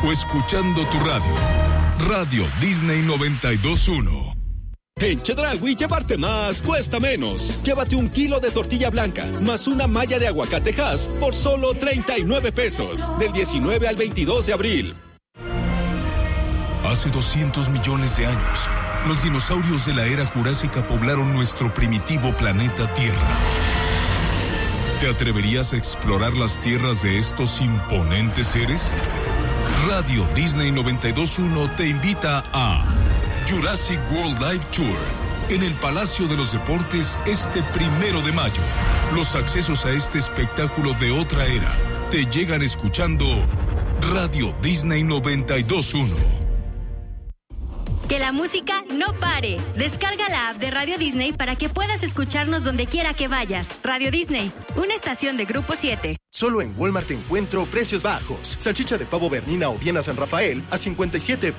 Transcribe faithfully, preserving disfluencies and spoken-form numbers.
o escuchando tu radio. Radio Disney noventa y dos punto uno. En Chedraui llevarte más cuesta menos. Llévate un kilo de tortilla blanca más una malla de aguacate Hass por solo treinta y nueve pesos. Del diecinueve al veintidós de abril. Hace doscientos millones de años, los dinosaurios de la era jurásica poblaron nuestro primitivo planeta Tierra. ¿Te atreverías a explorar las tierras de estos imponentes seres? Radio Disney noventa y dos punto uno te invita a Jurassic World Live Tour en el Palacio de los Deportes este primero de mayo. Los accesos a este espectáculo de otra era te llegan escuchando Radio Disney noventa y dos punto uno. Que la música no pare. Descarga la app de Radio Disney para que puedas escucharnos donde quiera que vayas. Radio Disney, una estación de Grupo siete. Solo en Walmart encuentro precios bajos. Salchicha de pavo Bernina o Viena San Rafael a cincuenta y siete